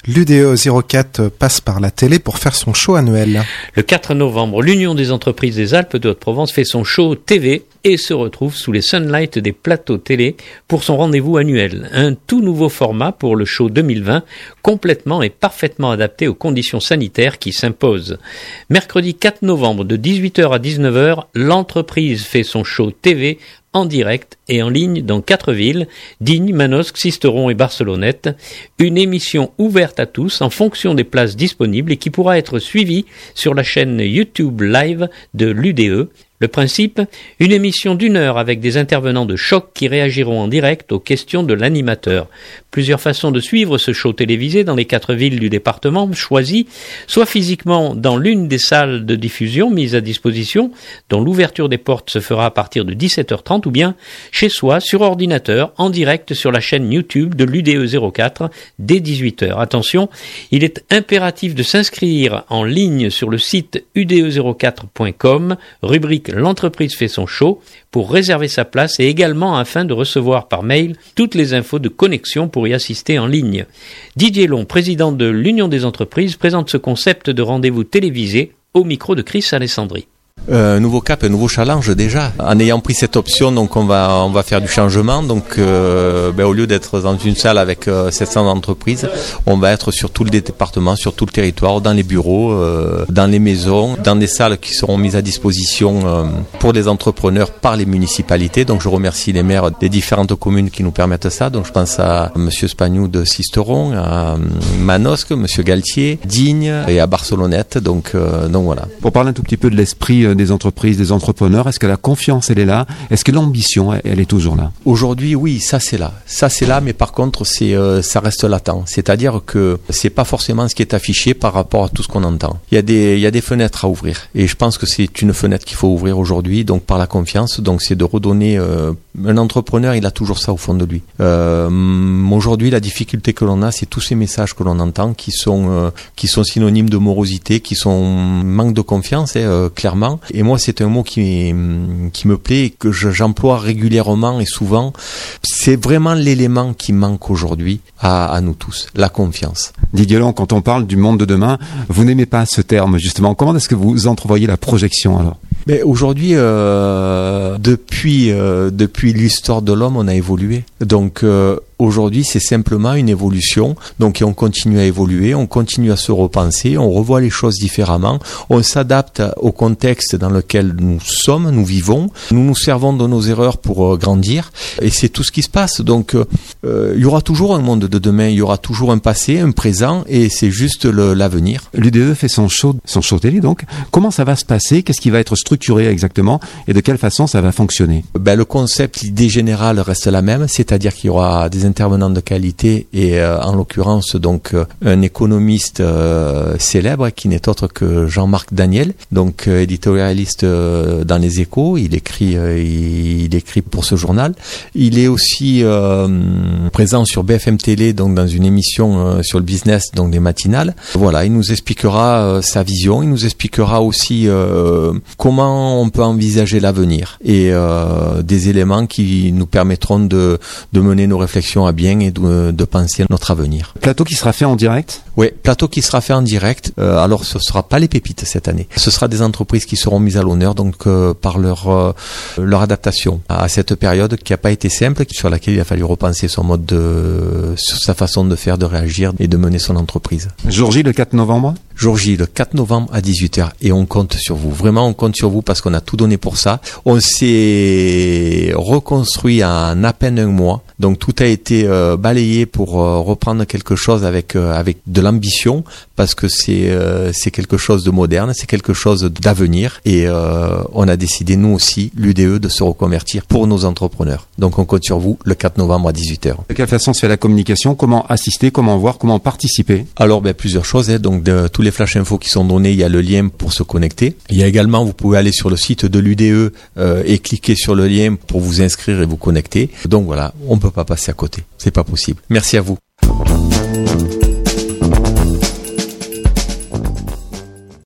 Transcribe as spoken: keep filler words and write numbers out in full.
L'U D E zéro quatre passe par la télé pour faire son show annuel. Le quatre novembre, l'Union des entreprises des Alpes de Haute-Provence fait son show T V et se retrouve sous les sunlights des plateaux télé pour son rendez-vous annuel. Un tout nouveau format pour le show deux mille vingt, complètement et parfaitement adapté aux conditions sanitaires qui s'imposent. Mercredi quatre novembre de dix-huit heures à dix-neuf heures, l'entreprise fait son show T V en direct et en ligne dans quatre villes, Digne, Manosque, Sisteron et Barcelonnette. Une émission ouverte à tous en fonction des places disponibles et qui pourra être suivie sur la chaîne YouTube Live de l'U D E. Le principe, une émission d'une heure avec des intervenants de choc qui réagiront en direct aux questions de l'animateur. Plusieurs façons de suivre ce show télévisé dans les quatre villes du département choisies, soit physiquement dans l'une des salles de diffusion mises à disposition, dont l'ouverture des portes se fera à partir de dix-sept heures trente, ou bien chez soi, sur ordinateur, en direct sur la chaîne YouTube de l'U D E zéro quatre, dès dix-huit heures. Attention, il est impératif de s'inscrire en ligne sur le site u d e zéro quatre point com, rubrique l'entreprise fait son show, pour réserver sa place et également afin de recevoir par mail toutes les infos de connexion pour y assister en ligne. Didier Long, président de l'Union des entreprises, présente ce concept de rendez-vous télévisé au micro de Chris Alessandri. Euh, un nouveau cap, un nouveau challenge déjà. En ayant pris cette option, donc on va on va faire du changement. Donc euh, ben, au lieu d'être dans une salle avec euh, sept cents entreprises, on va être sur tout le département, sur tout le territoire, dans les bureaux, euh, dans les maisons, dans des salles qui seront mises à disposition euh, pour les entrepreneurs par les municipalités. Donc je remercie les maires des différentes communes qui nous permettent ça. Donc je pense à Monsieur Spagnou de Sisteron, à Manosque, Monsieur Galtier, Digne et à Barcelonnette. Donc euh, donc voilà. Pour parler un tout petit peu de l'esprit des entreprises, des entrepreneurs, est-ce que la confiance elle est là? Est-ce que l'ambition elle est toujours là? Aujourd'hui, oui, ça c'est là, ça c'est là, mais par contre c'est euh, ça reste latent. C'est-à-dire que c'est pas forcément ce qui est affiché par rapport à tout ce qu'on entend. Il y a des il y a des fenêtres à ouvrir, et je pense que c'est une fenêtre qu'il faut ouvrir aujourd'hui. Donc par la confiance, donc c'est de redonner. Euh, un entrepreneur, il a toujours ça au fond de lui. Euh, aujourd'hui, la difficulté que l'on a, c'est tous ces messages que l'on entend qui sont euh, qui sont synonymes de morosité, qui sont manque de confiance, hein, euh, clairement. Et moi, c'est un mot qui, qui me plaît et que je, j'emploie régulièrement et souvent. C'est vraiment l'élément qui manque aujourd'hui à, à nous tous, la confiance. Didier Long, quand on parle du monde de demain, vous n'aimez pas ce terme, justement. Comment est-ce que vous entrevoyez la projection, alors? Mais aujourd'hui, euh, depuis, euh, depuis l'histoire de l'homme, on a évolué. Donc, euh, aujourd'hui, c'est simplement une évolution. Donc, on continue à évoluer, on continue à se repenser, on revoit les choses différemment, on s'adapte au contexte dans lequel nous sommes, nous vivons, nous nous servons de nos erreurs pour euh, grandir, et c'est tout ce qui se passe. Donc, euh, il y aura toujours un monde de demain, il y aura toujours un passé, un présent, et c'est juste le, l'avenir. L'U D E fait son show, son show télé, donc. Comment ça va se passer? Qu'est-ce qui va être structuré exactement? Et de quelle façon ça va fonctionner? Ben, le concept, l'idée générale reste la même, c'est-à-dire qu'il y aura des intervenants de qualité et euh, en l'occurrence donc euh, un économiste euh, célèbre qui n'est autre que Jean-Marc Daniel, donc euh, éditorialiste euh, dans les Échos. Il écrit, euh, il, il écrit pour ce journal. Il est aussi euh, présent sur B F M Télé, donc dans une émission euh, sur le business, donc des matinales. Voilà, il nous expliquera euh, sa vision. Il nous expliquera aussi euh, comment on peut envisager l'avenir et euh, des éléments qui nous permettront de de mener nos réflexions à bien et de, de penser à notre avenir. Plateau qui sera fait en direct? Oui, plateau qui sera fait en direct. Euh, alors, ce ne sera pas les pépites cette année. Ce sera des entreprises qui seront mises à l'honneur donc euh, par leur euh, leur adaptation à cette période qui n'a pas été simple, sur laquelle il a fallu repenser son mode de, sur sa façon de faire, de réagir et de mener son entreprise. Jour J, le quatre novembre? Jour J, le quatre novembre à dix-huit heures. Et on compte sur vous. Vraiment, on compte sur vous parce qu'on a tout donné pour ça. On s'est reconstruit en à peine un mois. Donc tout a été euh, balayé pour euh, reprendre quelque chose avec euh, avec de l'ambition, parce que c'est euh, c'est quelque chose de moderne, c'est quelque chose d'avenir, et euh, on a décidé nous aussi, l'U D E, de se reconvertir pour nos entrepreneurs. Donc on compte sur vous le quatre novembre à dix-huit heures. De quelle façon se fait la communication? Comment assister? Comment voir? Comment participer? Alors ben plusieurs choses. Hein. Donc de, tous les flash infos qui sont donnés, il y a le lien pour se connecter. Il y a également, vous pouvez aller sur le site de l'U D E euh, et cliquer sur le lien pour vous inscrire et vous connecter. Donc voilà, on peut pas passer à côté. C'est pas possible. Merci à vous.